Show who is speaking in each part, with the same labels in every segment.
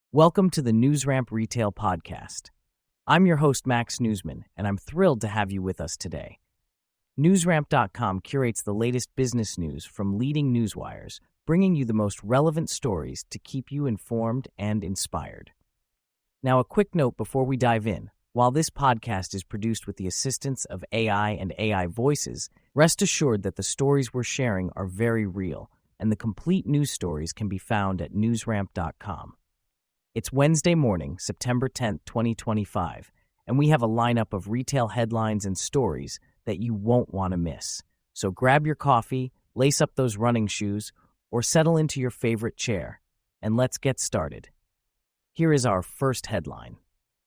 Speaker 1: Welcome to the NewsRamp Retail Podcast. I'm your host, Max Newsman, and I'm thrilled to have you with us today. NewsRamp.com curates the latest business news from leading newswires, bringing you the most relevant stories to keep you informed and inspired. Now, a quick note before we dive in. While this podcast is produced with the assistance of AI and AI voices, rest assured that the stories we're sharing are very real, and the complete news stories can be found at NewsRamp.com. It's Wednesday morning, September 10th, 2025, and we have a lineup of retail headlines and stories that you won't want to miss. So grab your coffee, lace up those running shoes, or settle into your favorite chair, and let's get started. Here is our first headline.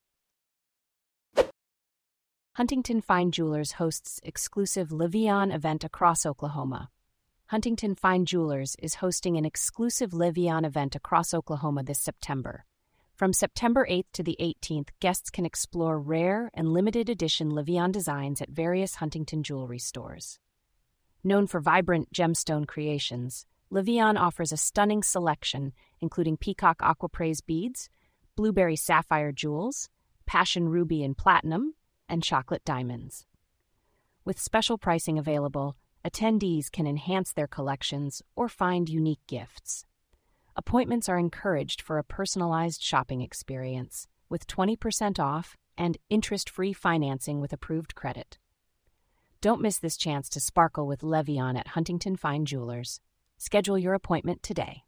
Speaker 2: Huntington Fine Jewelers hosts exclusive Levian event across Oklahoma. Huntington Fine Jewelers is hosting an exclusive Levian event across Oklahoma this September. From September 8th to the 18th, guests can explore rare and limited edition Levian designs at various Huntington jewelry stores. Known for vibrant gemstone creations, Levian offers a stunning selection, including peacock aquapraise beads, blueberry sapphire jewels, passion ruby and platinum, and chocolate diamonds. With special pricing available, attendees can enhance their collections or find unique gifts. Appointments are encouraged for a personalized shopping experience, with 20% off and interest-free financing with approved credit. Don't miss this chance to sparkle with Levian at Huntington Fine Jewelers. Schedule your appointment today.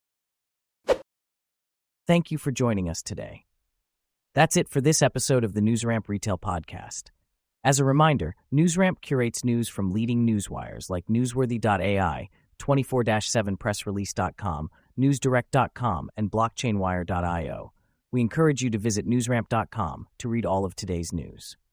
Speaker 1: Thank you for joining us today. That's it for this episode of the NewsRamp Retail Podcast. As a reminder, NewsRamp curates news from leading newswires like Newsworthy.ai, 24/7pressrelease.com, NewsDirect.com, and BlockchainWire.io. We encourage you to visit NewsRamp.com to read all of today's news.